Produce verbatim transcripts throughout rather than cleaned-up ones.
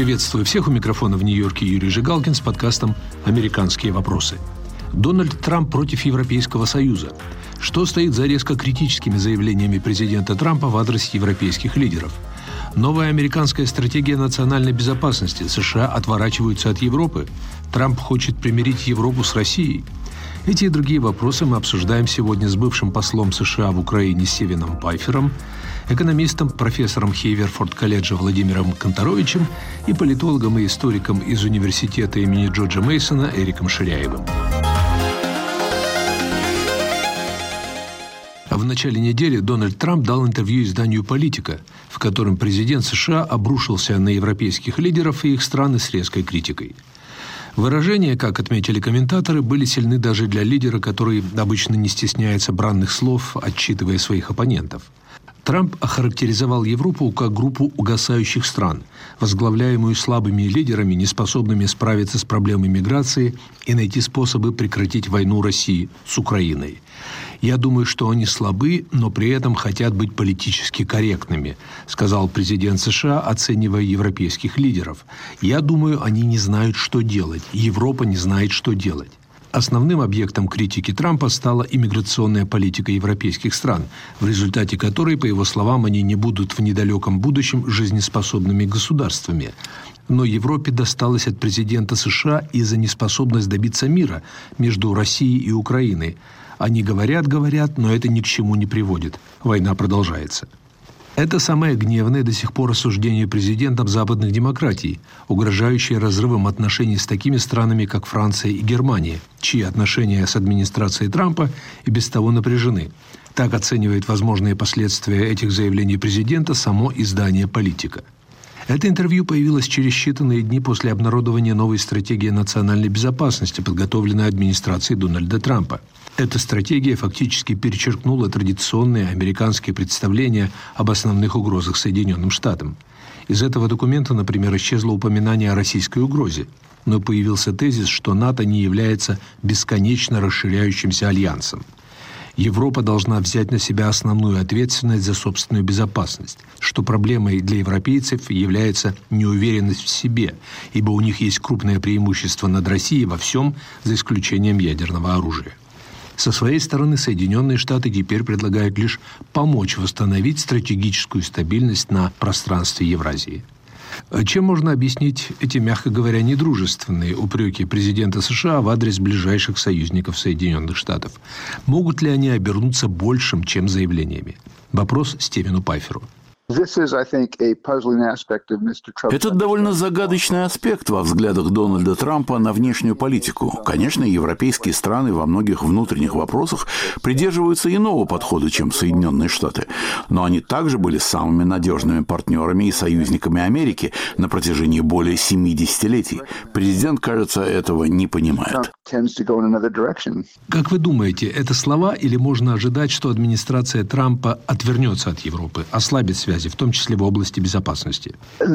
Приветствую всех, у микрофона в Нью-Йорке Юрий Жигалкин с подкастом «Американские вопросы». Дональд Трамп против Европейского Союза. Что стоит за резко критическими заявлениями президента Трампа в адрес европейских лидеров? Новая американская стратегия национальной безопасности. США отворачиваются от Европы. Трамп хочет примирить Европу с Россией. Эти и другие вопросы мы обсуждаем сегодня с бывшим послом США в Украине Стивеном Пайфером, экономистом, профессором Хейверфорд-колледжа Владимиром Конторовичем и политологом и историком из университета имени Джорджа Мейсона Эриком Ширяевым. В начале недели Дональд Трамп дал интервью изданию «Политика», в котором президент США обрушился на европейских лидеров и их страны с резкой критикой. Выражения, как отметили комментаторы, были сильны даже для лидера, который обычно не стесняется бранных слов, отчитывая своих оппонентов. Трамп охарактеризовал Европу как группу угасающих стран, возглавляемую слабыми лидерами, неспособными справиться с проблемой миграции и найти способы прекратить войну России с Украиной. «Я думаю, что они слабы, но при этом хотят быть политически корректными», сказал президент США, оценивая европейских лидеров. «Я думаю, они не знают, что делать. Европа не знает, что делать». Основным объектом критики Трампа стала иммиграционная политика европейских стран, в результате которой, по его словам, они не будут в недалеком будущем жизнеспособными государствами. Но Европе досталось от президента США и за неспособность добиться мира между Россией и Украиной. Они говорят, говорят, но это ни к чему не приводит. Война продолжается. Это самое гневное до сих пор осуждение президентом западных демократий, угрожающее разрывом отношений с такими странами, как Франция и Германия, чьи отношения с администрацией Трампа и без того напряжены. Так оценивает возможные последствия этих заявлений президента само издание «Политика». Это интервью появилось через считанные дни после обнародования новой стратегии национальной безопасности, подготовленной администрацией Дональда Трампа. Эта стратегия фактически перечеркнула традиционные американские представления об основных угрозах Соединенным Штатам. Из этого документа, например, исчезло упоминание о российской угрозе, но появился тезис, что НАТО не является бесконечно расширяющимся альянсом. Европа должна взять на себя основную ответственность за собственную безопасность, что проблемой для европейцев является неуверенность в себе, ибо у них есть крупное преимущество над Россией во всем, за исключением ядерного оружия. Со своей стороны Соединенные Штаты теперь предлагают лишь помочь восстановить стратегическую стабильность на пространстве Евразии. Чем можно объяснить эти, мягко говоря, недружественные упреки президента США в адрес ближайших союзников Соединенных Штатов? Могут ли они обернуться большим, чем заявлениями? Вопрос Стивену Пайферу. Это довольно загадочный аспект во взглядах Дональда Трампа на внешнюю политику. Конечно, европейские страны во многих внутренних вопросах придерживаются иного подхода, чем Соединенные Штаты. Но они также были самыми надежными партнерами и союзниками Америки на протяжении более семи десятилетий. Президент, кажется, этого не понимает. Как вы думаете, это слова или можно ожидать, что администрация Трампа отвернется от Европы, ослабит связь, в том числе в области безопасности?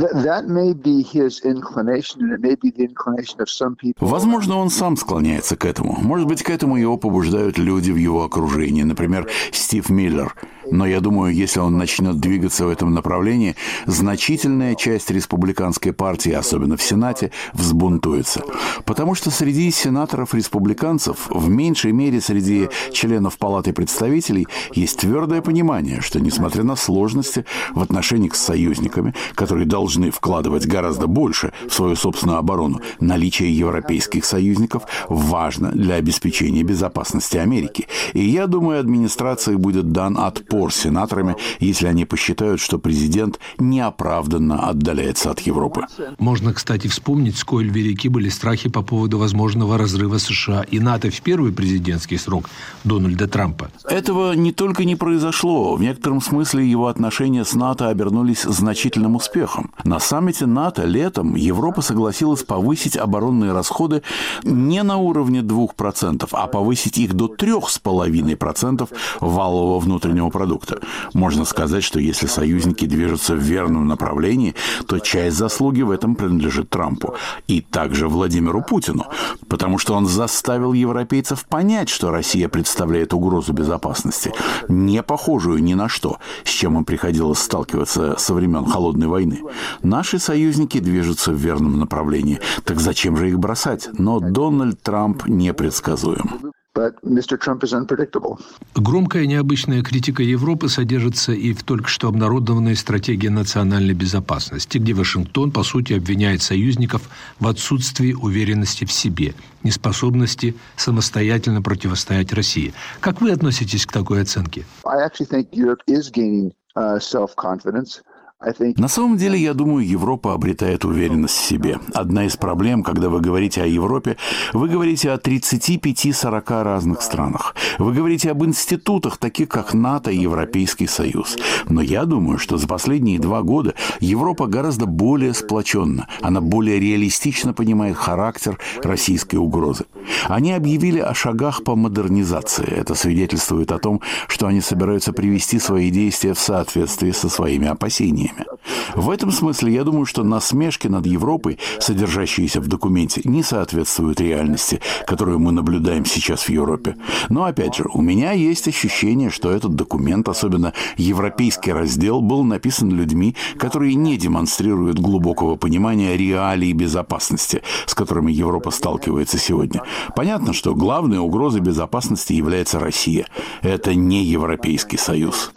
Возможно, он сам склоняется к этому. Может быть, к этому его побуждают люди в его окружении, например, Стив Миллер. Но я думаю, если он начнет двигаться в этом направлении, значительная часть республиканской партии, особенно в Сенате, взбунтуется. Потому что среди сенаторов-республиканцев, в меньшей мере среди членов Палаты представителей, есть твердое понимание, что, несмотря на сложности в отношениях с союзниками, которые должны вкладывать гораздо больше в свою собственную оборону, наличие европейских союзников важно для обеспечения безопасности Америки. И я думаю, администрации будет дан отпор сенаторами, если они посчитают, что президент неоправданно отдаляется от Европы. Можно, кстати, вспомнить, сколь велики были страхи по поводу возможного разрыва США и НАТО в первый президентский срок Дональда Трампа. Этого не только не произошло. В некотором смысле его отношения с НАТО обернулись значительным успехом. На саммите НАТО летом Европа согласилась повысить оборонные расходы не на уровне двух процентов, а повысить их до трех с половиной процентов валового внутреннего продукта. продукта. Можно сказать, что если союзники движутся в верном направлении, то часть заслуги в этом принадлежит Трампу. И также Владимиру Путину, потому что он заставил европейцев понять, что Россия представляет угрозу безопасности, не похожую ни на что, с чем им приходилось сталкиваться со времен Холодной войны. Наши союзники движутся в верном направлении. Так зачем же их бросать? Но Дональд Трамп непредсказуем. Громкая необычная критика Европы содержится и в только что обнародованной стратегии национальной безопасности, где Вашингтон, по сути, обвиняет союзников в отсутствии уверенности в себе, неспособности самостоятельно противостоять России. Как вы относитесь к такой оценке? На самом деле, я думаю, Европа обретает уверенность в себе. Одна из проблем, когда вы говорите о Европе, вы говорите о тридцати пяти - сорока разных странах. Вы говорите об институтах, таких как НАТО и Европейский Союз. Но я думаю, что за последние два года Европа гораздо более сплоченна. Она более реалистично понимает характер российской угрозы. Они объявили о шагах по модернизации. Это свидетельствует о том, что они собираются привести свои действия в соответствии со своими опасениями. В этом смысле я думаю, что насмешки над Европой, содержащиеся в документе, не соответствуют реальности, которую мы наблюдаем сейчас в Европе. Но, опять же, у меня есть ощущение, что этот документ, особенно европейский раздел, был написан людьми, которые не демонстрируют глубокого понимания реалий безопасности, с которыми Европа сталкивается сегодня. Понятно, что главной угрозой безопасности является Россия. Это не Европейский Союз.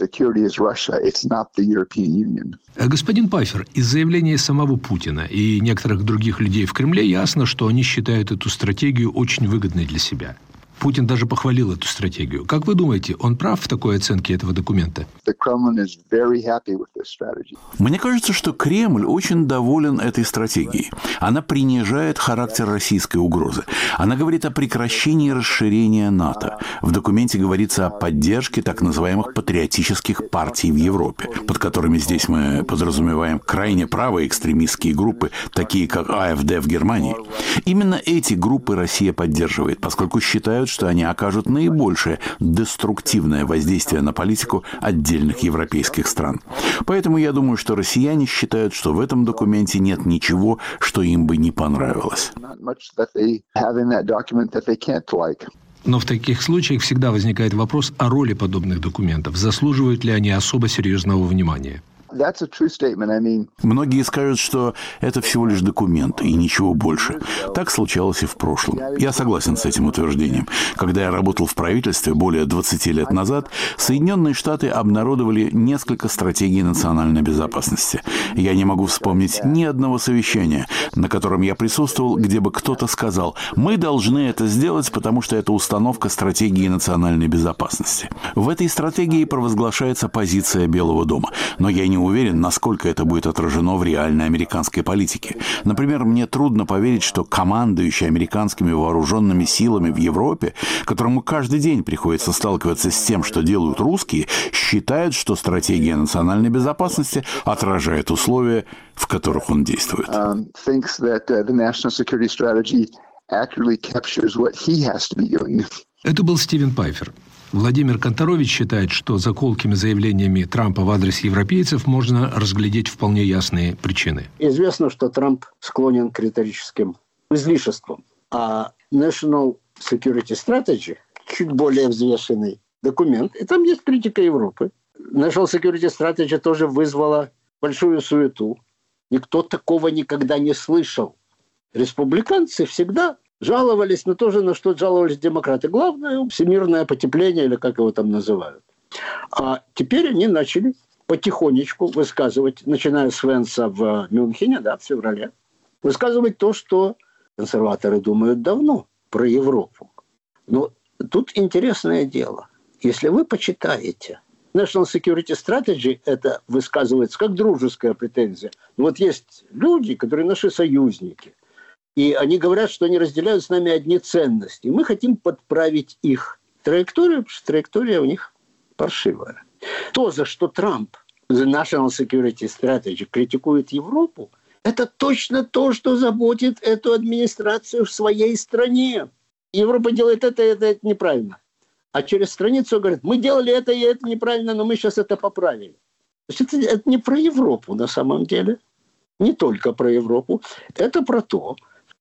Господин Пафер, из заявления самого Путина и некоторых других людей в Кремле ясно, что они считают эту стратегию очень выгодной для себя. Путин даже похвалил эту стратегию. Как вы думаете, он прав в такой оценке этого документа? Мне кажется, что Кремль очень доволен этой стратегией. Она принижает характер российской угрозы. Она говорит о прекращении расширения НАТО. В документе говорится о поддержке так называемых патриотических партий в Европе, под которыми здесь мы подразумеваем крайне правые экстремистские группы, такие как АфД в Германии. Именно эти группы Россия поддерживает, поскольку считают, что они окажут наибольшее деструктивное воздействие на политику отдельных европейских стран. Поэтому я думаю, что россияне считают, что в этом документе нет ничего, что им бы не понравилось. Но в таких случаях всегда возникает вопрос о роли подобных документов. Заслуживают ли они особо серьезного внимания? Многие скажут, что это всего лишь документ и ничего больше. Так случалось и в прошлом. Я согласен с этим утверждением. Когда я работал в правительстве более двадцати лет назад, Соединенные Штаты обнародовали несколько стратегий национальной безопасности. Я не могу вспомнить ни одного совещания, на котором я присутствовал, где бы кто-то сказал: «Мы должны это сделать, потому что это установка стратегии национальной безопасности». В этой стратегии провозглашается позиция Белого дома. Но я не уверен, насколько это будет отражено в реальной американской политике. Например, мне трудно поверить, что командующий американскими вооруженными силами в Европе, которому каждый день приходится сталкиваться с тем, что делают русские, считает, что стратегия национальной безопасности отражает условия, в которых он действует. Это был Стивен Пайфер. Владимир Конторович считает, что за колкими заявлениями Трампа в адрес европейцев можно разглядеть вполне ясные причины. Известно, что Трамп склонен к риторическим излишествам, а National Security Strategy чуть более взвешенный документ, и там есть критика Европы. National Security Strategy тоже вызвала большую суету. Никто такого никогда не слышал. Республиканцы всегда жаловались, но тоже на что жаловались демократы. Главное – всемирное потепление, или как его там называют. А теперь они начали потихонечку высказывать, начиная с Венса в Мюнхене, да, в феврале, высказывать то, что консерваторы думают давно про Европу. Но тут интересное дело. Если вы почитаете, National Security Strategy, это высказывается как дружеская претензия. Но вот есть люди, которые наши союзники, и они говорят, что они разделяют с нами одни ценности. И мы хотим подправить их траекторию, потому что траектория у них паршивая. То, за что Трамп, The National Security Strategy, критикует Европу, это точно то, что заботит эту администрацию в своей стране. Европа делает это, это, это неправильно. а через страницу говорит, мы делали это и это неправильно, но мы сейчас это поправили. То есть это, это не про Европу на самом деле, не только про Европу. Это про то,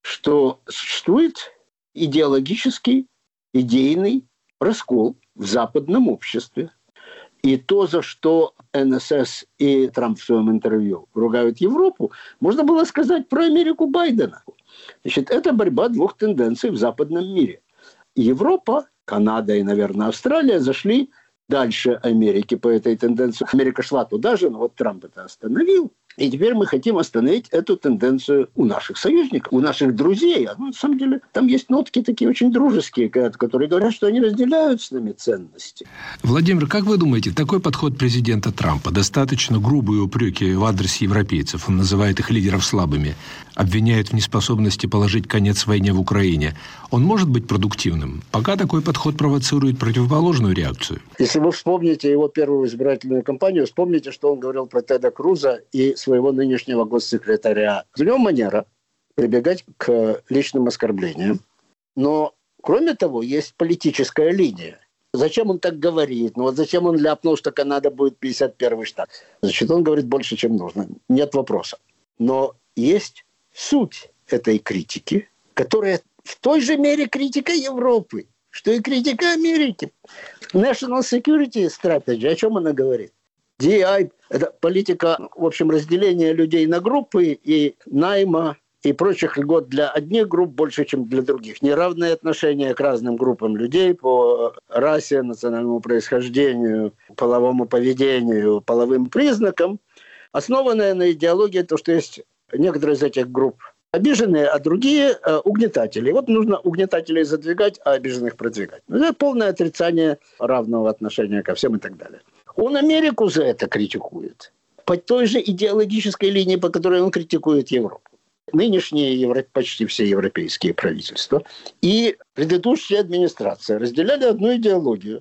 что существует идеологический, идейный раскол в западном обществе. И то, за что эн эс эс и Трамп в своем интервью ругают Европу, можно было сказать про Америку Байдена. Значит, это борьба двух тенденций в западном мире. Европа, Канада и, наверное, Австралия зашли дальше Америки по этой тенденции. Америка шла туда же, но вот Трамп это остановил. И теперь мы хотим остановить эту тенденцию у наших союзников, у наших друзей. А, ну, на самом деле, там есть нотки такие очень дружеские, которые говорят, что они разделяют с нами ценности. Владимир, как вы думаете, такой подход президента Трампа, достаточно грубые упреки в адрес европейцев, он называет их лидеров слабыми, обвиняет в неспособности положить конец войне в Украине, он может быть продуктивным? Пока такой подход провоцирует противоположную реакцию. Если вы вспомните его первую избирательную кампанию, вспомните, что он говорил про Теда Круза и своего нынешнего госсекретаря. В нем манера прибегать к личным оскорблениям. Но, кроме того, есть политическая линия. Зачем он так говорит? Ну вот зачем он ляпнул, что Канада будет пятьдесят первый штат? Значит, он говорит больше, чем нужно. Нет вопроса. Но есть суть этой критики, которая в той же мере критика Европы, что и критика Америки. National Security Strategy, о чем она говорит? ди ай – это политика, в общем, разделения людей на группы и найма и прочих льгот для одних групп больше, чем для других. Неравное отношение к разным группам людей по расе, национальному происхождению, половому поведению, половым признакам, основанное на идеологии, то, что есть некоторые из этих групп обиженные, а другие э, угнетатели. И вот нужно угнетателей задвигать, а обиженных продвигать. Это полное отрицание равного отношения ко всем и так далее. Он Америку за это критикует. По той же идеологической линии, по которой он критикует Европу. Нынешние евро... почти все европейские правительства и предыдущая администрация разделяли одну идеологию.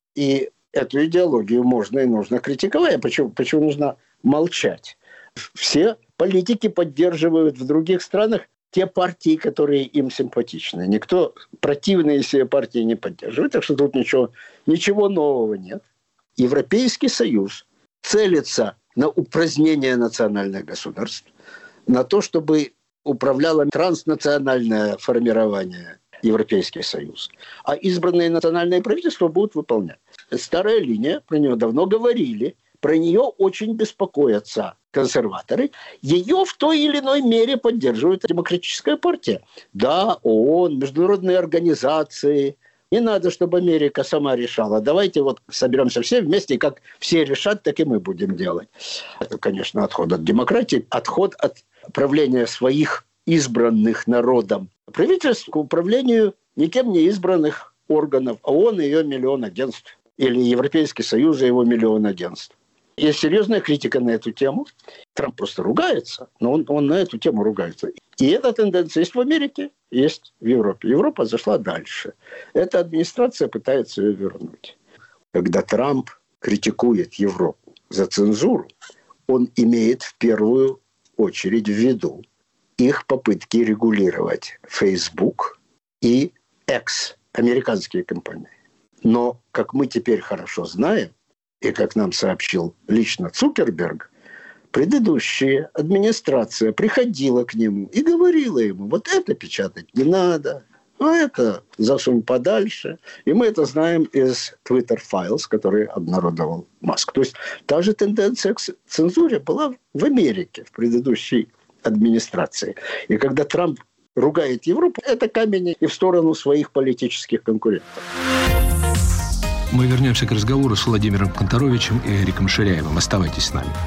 И эту идеологию можно и нужно критиковать. А почему, почему нужно молчать? Все политики поддерживают в других странах те партии, которые им симпатичны. Никто противные себе партии не поддерживает. Так что тут ничего, ничего нового нет. Европейский Союз целится на упразднение национальных государств, на то, чтобы управляло транснациональное формирование Европейский Союз. А избранные национальные правительства будут выполнять. Старая линия, про нее давно говорили, про нее очень беспокоятся консерваторы. Ее в той или иной мере поддерживает демократическая партия. Да, ООН, международные организации. Не надо, чтобы Америка сама решала. Давайте вот соберемся все вместе, и как все решат, так и мы будем делать. Это, конечно, отход от демократии, отход от правления своих избранных народом правительств к управлению никем не избранных органов. ООН и ее миллион агентств. Или Европейский Союз и его миллион агентств. Есть серьезная критика на эту тему. Трамп просто ругается, но он, он на эту тему ругается. И эта тенденция есть в Америке, есть в Европе. Европа зашла дальше. Эта администрация пытается ее вернуть. Когда Трамп критикует Европу за цензуру, он имеет в первую очередь в виду их попытки регулировать Facebook и X, американские компании. Но, как мы теперь хорошо знаем, и как нам сообщил лично Цукерберг, предыдущая администрация приходила к нему и говорила ему, вот это печатать не надо, а это засунь подальше. И мы это знаем из Twitter Files, который обнародовал Маск. То есть та же тенденция к цензуре была в Америке в предыдущей администрации. И когда Трамп ругает Европу, это камень и в сторону своих политических конкурентов. Мы вернемся к разговору с Владимиром Канторовичем и Эриком Ширяевым. Оставайтесь с нами.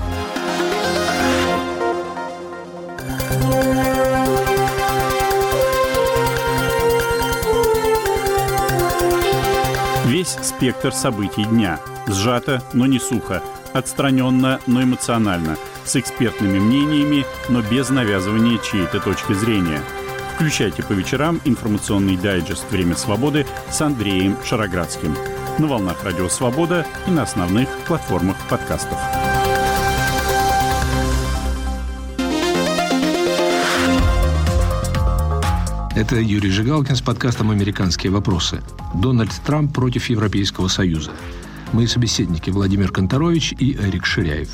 Весь спектр событий дня. Сжато, но не сухо. Отстраненно, но эмоционально. С экспертными мнениями, но без навязывания чьей-то точки зрения. Включайте по вечерам информационный дайджест «Время свободы» с Андреем Шароградским. На волнах Радио Свобода и на основных платформах подкастов. Это Юрий Жигалкин с подкастом «Американские вопросы». Дональд Трамп против Европейского Союза. Мои собеседники Владимир Конторович и Эрик Ширяев.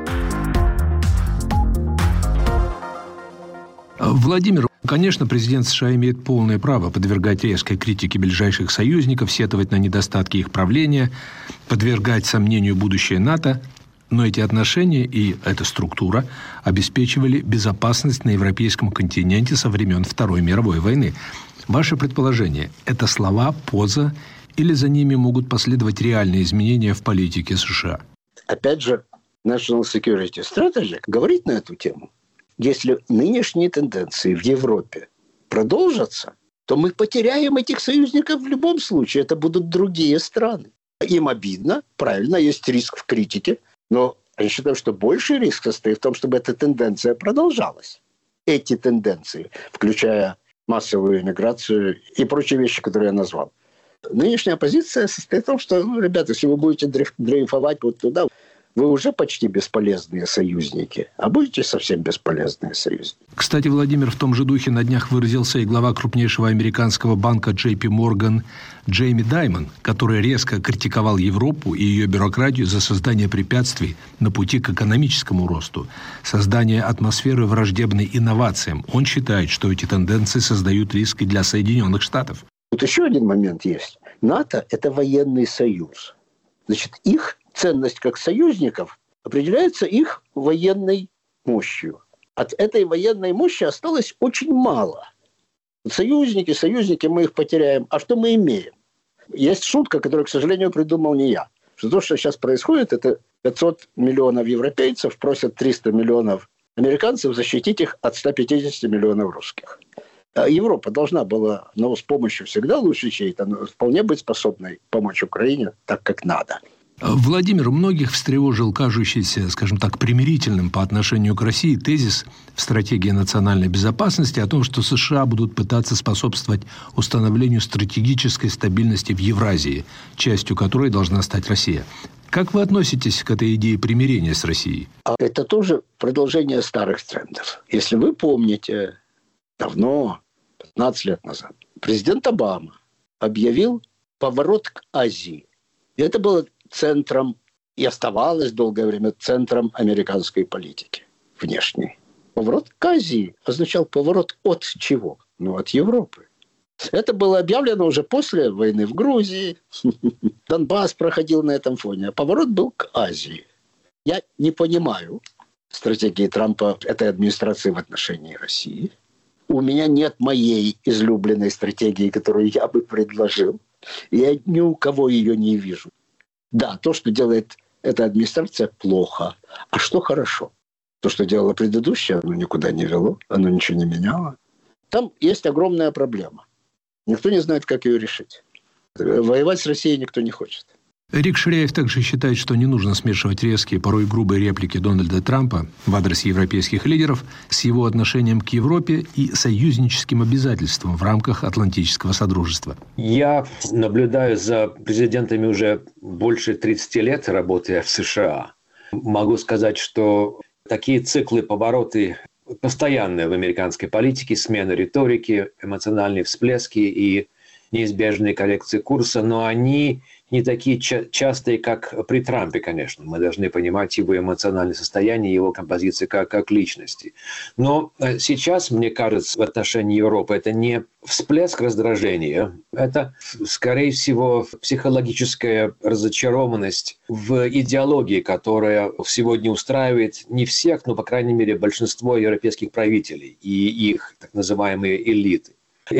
Владимир, конечно, президент США имеет полное право подвергать резкой критике ближайших союзников, сетовать на недостатки их правления, подвергать сомнению будущее НАТО, но эти отношения и эта структура обеспечивали безопасность на европейском континенте со времен Второй мировой войны. Ваше предположение – это слова, поза, или за ними могут последовать реальные изменения в политике США? Опять же, National Security Strategy говорит на эту тему. Если нынешние тенденции в Европе продолжатся, то мы потеряем этих союзников в любом случае. Это будут другие страны. Им обидно, правильно, есть риск в критике, но я считаю, что больший риск состоит в том, чтобы эта тенденция продолжалась. Эти тенденции, включая массовую иммиграцию и прочие вещи, которые я назвал. Нынешняя позиция состоит в том, что, ну, ребята, если вы будете дрейфовать вот туда, вы уже почти бесполезные союзники, а будете совсем бесполезные союзники. Кстати, Владимир, в том же духе на днях выразился и глава крупнейшего американского банка Джей Пи Морган Джейми Даймон, который резко критиковал Европу и ее бюрократию за создание препятствий на пути к экономическому росту, создание атмосферы враждебной инновациям. Он считает, что эти тенденции создают риски для Соединенных Штатов. Тут еще один момент есть. НАТО – это военный союз. Значит, их ценность как союзников определяется их военной мощью. От этой военной мощи осталось очень мало. Союзники, союзники, мы их потеряем. А что мы имеем? Есть шутка, которую, к сожалению, придумал не я. Что то, что сейчас происходит, это пятьсот миллионов европейцев просят триста миллионов американцев защитить их от ста пятидесяти миллионов русских. А Европа должна была, но с помощью всегда лучше чьей-то, вполне быть способной помочь Украине так, как надо. Владимир, многих встревожил кажущийся, скажем так, примирительным по отношению к России тезис в стратегии национальной безопасности о том, что США будут пытаться способствовать установлению стратегической стабильности в Евразии, частью которой должна стать Россия. Как вы относитесь к этой идее примирения с Россией? Это тоже продолжение старых трендов. Если вы помните, давно, пятнадцать лет назад, президент Обама объявил поворот к Азии. И это было центром и оставалось долгое время центром американской политики внешней. Поворот к Азии означал поворот от чего? Ну, от Европы. Это было объявлено уже после войны в Грузии. Донбасс проходил на этом фоне. А поворот был к Азии. Я не понимаю стратегии Трампа, этой администрации в отношении России. У меня нет моей излюбленной стратегии, которую я бы предложил. Я ни у кого ее не вижу. Да, то, что делает эта администрация, плохо. А что хорошо? То, что делала предыдущая, оно никуда не вело, оно ничего не меняло. Там есть огромная проблема. Никто не знает, как ее решить. Воевать с Россией никто не хочет. Эрик Ширяев также считает, что не нужно смешивать резкие, порой грубые реплики Дональда Трампа в адрес европейских лидеров с его отношением к Европе и союзническим обязательствам в рамках Атлантического содружества. Я наблюдаю за президентами уже больше тридцати лет, работая в США. Могу сказать, что такие циклы, повороты постоянные в американской политике, смена риторики, эмоциональные всплески и неизбежные коррекции курса, но они не такие ча- частые, как при Трампе, конечно. Мы должны понимать его эмоциональное состояние, его композиции как, как личности. Но сейчас, мне кажется, в отношении Европы это не всплеск раздражения, это, скорее всего, психологическая разочарованность в идеологии, которая сегодня устраивает не всех, но, по крайней мере, большинство европейских правителей и их так называемые элиты.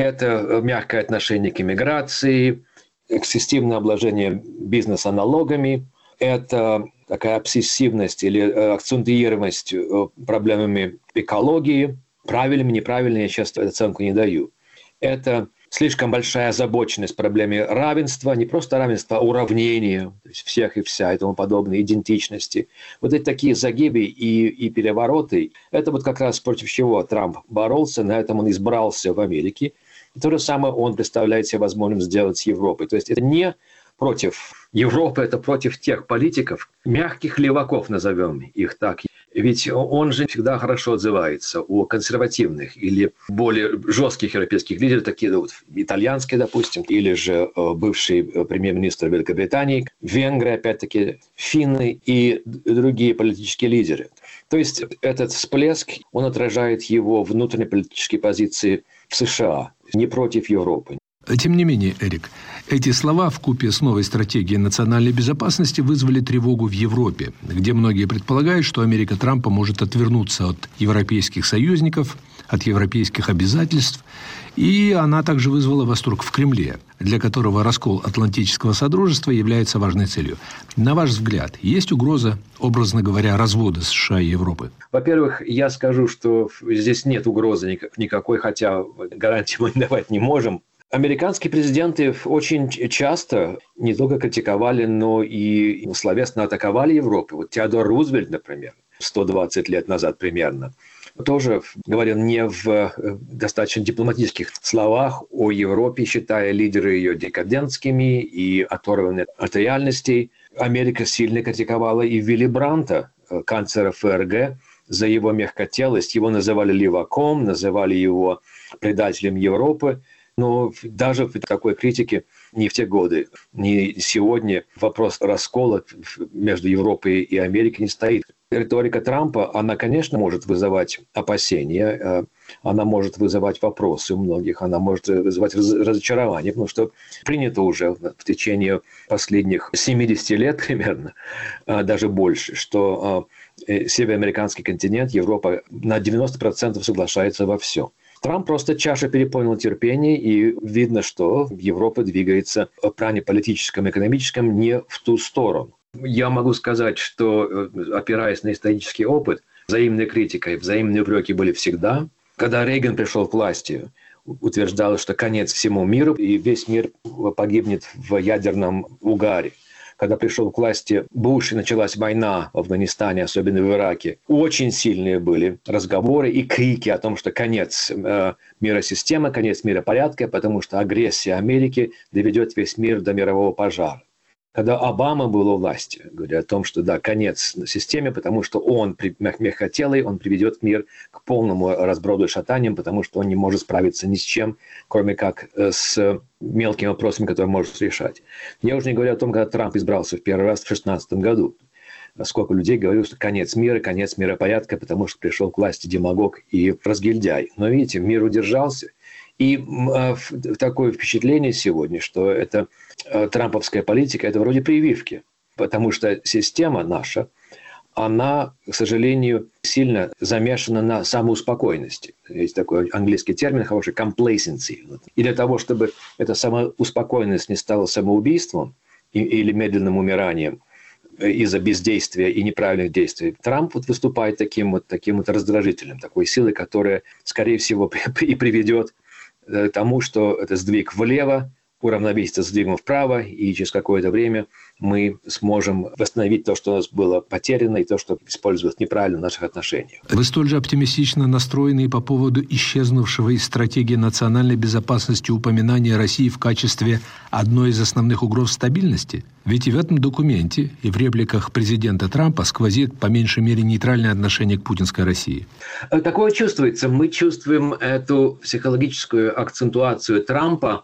Это мягкое отношение к иммиграции, эксцессивное обложение бизнеса налогами, это такая обсессивность или акцентуированность проблемами экологии. Правильными, неправильными я сейчас оценку не даю. Это слишком большая озабоченность проблеме равенства, не просто равенства, а уравнения, то есть всех и вся и тому подобное, идентичности. Вот эти такие загибы и, и перевороты, это вот как раз против чего Трамп боролся, на этом он избрался в Америке. И то же самое он представляет себе возможным сделать с Европой. То есть это не против Европы, это против тех политиков, мягких леваков, назовем их так. Ведь он же всегда хорошо отзывается о консервативных или более жестких европейских лидерах, такие вот итальянские, допустим, или же бывший премьер-министр Великобритании, венгры, опять-таки, финны и другие политические лидеры. То есть этот всплеск, он отражает его внутренние политические позиции в США, не против Европы. Тем не менее, Эрик, эти слова вкупе с новой стратегией национальной безопасности вызвали тревогу в Европе, где многие предполагают, что Америка Трампа может отвернуться от европейских союзников, от европейских обязательств, и она также вызвала восторг в Кремле, для которого раскол Атлантического Содружества является важной целью. На ваш взгляд, есть угроза, образно говоря, развода США и Европы? Во-первых, я скажу, что здесь нет угрозы никакой, хотя гарантии мы давать не можем. Американские президенты очень часто не только критиковали, но и словесно атаковали Европу. Вот Теодор Рузвельт, например, сто двадцать лет назад примерно, тоже говорил не в достаточно дипломатических словах о Европе, считая лидеры ее декадентскими и оторванными от реальностей. Америка сильно критиковала и Вилли Брандта, канцлера ФРГ, за его мягкотелость. Его называли леваком, называли его предателем Европы. Но даже в такой критике ни в те годы, ни сегодня вопрос раскола между Европой и Америкой не стоит. Риторика Трампа, она, конечно, может вызывать опасения, она может вызывать вопросы у многих, она может вызывать разочарование, потому что принято уже в течение последних семидесяти лет примерно, даже больше, что североамериканский континент, Европа на девяносто процентов соглашается во всем. Трамп просто чаша переполнила терпение, и видно, что Европа двигается в плане политическом и экономическом не в ту сторону. Я могу сказать, что, опираясь на исторический опыт, взаимная критика и взаимные упреки были всегда. Когда Рейган пришел к власти, утверждалось, что конец всему миру, и весь мир погибнет в ядерном угаре. Когда пришел к власти Буш и началась война в Афганистане, особенно в Ираке, очень сильные были разговоры и крики о том, что конец э, миросистемы, конец миропорядка, потому что агрессия Америки доведет весь мир до мирового пожара. Когда Обама был у власти, говоря о том, что да, конец системе, потому что он мягкотелый, он приведет мир к полному разброду и шатаниям, потому что он не может справиться ни с чем, кроме как с мелкими вопросами, которые может решать. Я уже не говорю о том, когда Трамп избрался в первый раз в две тысячи шестнадцатом году. Сколько людей говорило, что конец мира, конец миропорядка, потому что пришел к власти демагог и разгильдяй. Но видите, мир удержался. И э, такое впечатление сегодня, что это э, трамповская политика, это вроде прививки. Потому что система наша, она, к сожалению, сильно замешана на самоуспокоенности. Есть такой английский термин хороший – complacency. И для того, чтобы эта самоуспокоенность не стала самоубийством или медленным умиранием из-за бездействия и неправильных действий, Трамп вот выступает таким вот, таким вот раздражителем, такой силой, которая, скорее всего, и приведет к тому, что это сдвиг влево уравновесится с сдвигом вправо, и через какое-то время мы сможем восстановить то, что у нас было потеряно, и то, что использовалось неправильно в наших отношениях. Вы столь же оптимистично настроены по поводу исчезнувшего из стратегии национальной безопасности упоминания России в качестве одной из основных угроз стабильности? Ведь и в этом документе, и в репликах президента Трампа сквозит, по меньшей мере, нейтральное отношение к путинской России. Такое чувствуется. Мы чувствуем эту психологическую акцентуацию Трампа,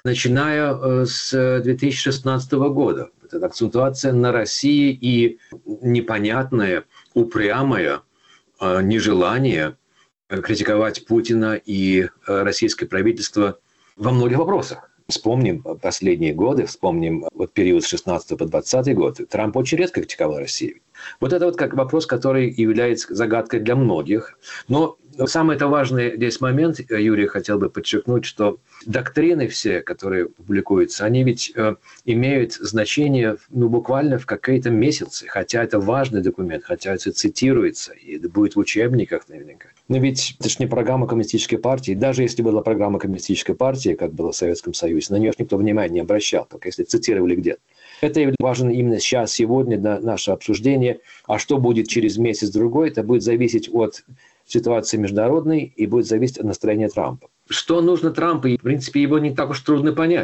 начиная с две тысячи шестнадцатого года. Это акцентуация на России и непонятное, упрямое нежелание критиковать Путина и российское правительство во многих вопросах. Вспомним последние годы, вспомним вот период с шестнадцатого по двадцатый год. Трамп очень редко критиковал Россию. Вот это вот как вопрос, который является загадкой для многих. Но самый это важный здесь момент, Юрий, хотел бы подчеркнуть, что доктрины все, которые публикуются, они ведь э, имеют значение ну, буквально в какие-то месяцы. Хотя это важный документ, хотя это цитируется, и это будет в учебниках наверняка. Но ведь это же не программа коммунистической партии. Даже если была программа коммунистической партии, как было в Советском Союзе, на нее никто внимания не обращал, только если цитировали где-то. Это важно именно сейчас, сегодня, на наше обсуждение. А что будет через месяц-другой, это будет зависеть от ситуации международной и будет зависеть от настроения Трампа. Что нужно Трампу? И, в принципе, его не так уж трудно понять.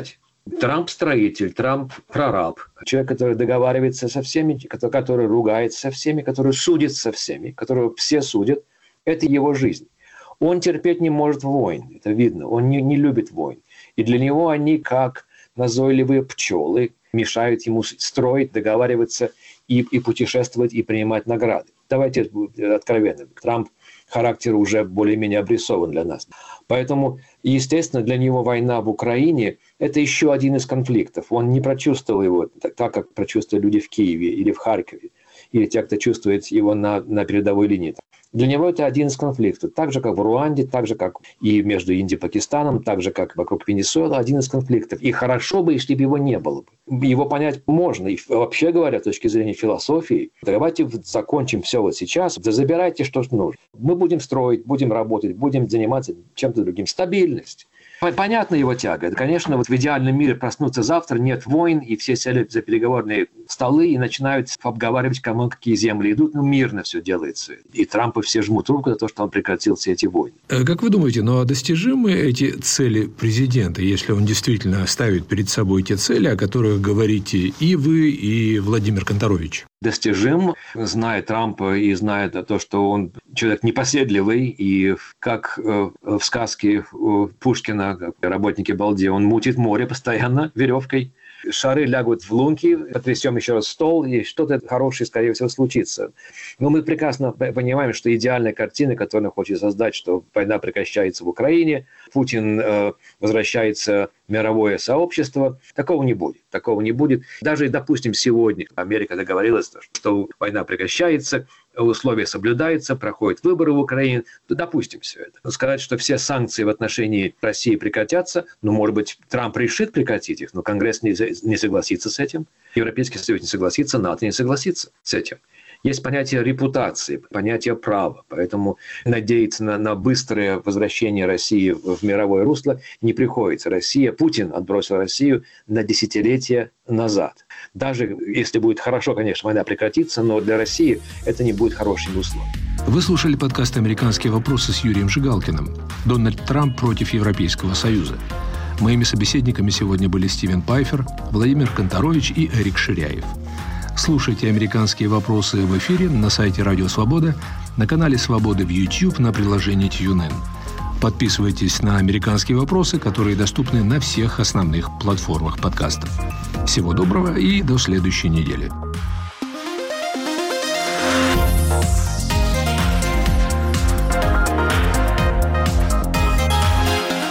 Трамп строитель, Трамп прораб, человек, который договаривается со всеми, который ругается со всеми, который судит со всеми, которого все судят. Это его жизнь. Он терпеть не может войн, это видно. Он не, не любит войн. И для него они как назойливые пчелы, мешают ему строить, договариваться и, и путешествовать, и принимать награды. Давайте откровенно. Трамп характер уже более-менее обрисован для нас. Поэтому, естественно, для него война в Украине – это еще один из конфликтов. Он не прочувствовал его так, как прочувствовали люди в Киеве или в Харькове, или те, кто чувствует его на, на передовой линии. Для него это один из конфликтов. Так же, как в Руанде, так же, как и между Индией и Пакистаном, так же, как вокруг Венесуэлы, один из конфликтов. И хорошо бы, если бы его не было. Его понять можно. И вообще говоря, с точки зрения философии, давайте закончим все вот сейчас, забирайте, что нужно. Мы будем строить, будем работать, будем заниматься чем-то другим. Стабильность. Понятна его тяга. Конечно, вот в идеальном мире проснуться завтра, нет войн, и все сели за переговорные столы и начинают обговаривать, кому какие земли идут. Ну, мирно все делается. И Трампа все жмут руку за то, что он прекратил все эти войны. Как вы думаете, ну а достижимы эти цели президента, если он действительно ставит перед собой те цели, о которых говорите и вы, и Владимир Канторович? Достижим, зная Трампа и зная то, что он человек непоседливый, и как э, в сказке э, Пушкина, работники Балде, он мутит море постоянно веревкой. Шары лягут в лунки, потрясем еще раз стол, и что-то хорошее, скорее всего, случится. Но мы прекрасно понимаем, что идеальная картина, которую он хочет создать, что война прекращается в Украине, Путин э, возвращается в мировое сообщество, такого не будет. Такого не будет. Даже, допустим, сегодня Америка договорилась, что война прекращается, условия соблюдаются, проходят выборы в Украине, то допустим все это. Но сказать, что все санкции в отношении России прекратятся, ну, может быть, Трамп решит прекратить их, но Конгресс не, не согласится с этим, Европейский Союз не согласится, НАТО не согласится с этим. Есть понятие репутации, понятие права, поэтому надеяться на, на быстрое возвращение России в, в мировое русло не приходится. Россия, Путин отбросил Россию на десятилетия назад. Даже если будет хорошо, конечно, война прекратится, но для России это не будет хорошим условием. Вы слушали подкаст «Американские вопросы» с Юрием Жигалкиным. Дональд Трамп против Европейского Союза. Моими собеседниками сегодня были Стивен Пайфер, Владимир Канторович и Эрик Ширяев. Слушайте «Американские вопросы» в эфире на сайте Радио Свобода, на канале Свободы в YouTube, на приложении TuneIn. Подписывайтесь на «Американские вопросы», которые доступны на всех основных платформах подкастов. Всего доброго и до следующей недели.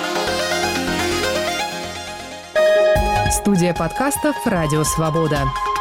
Студия подкастов «Радио Свобода».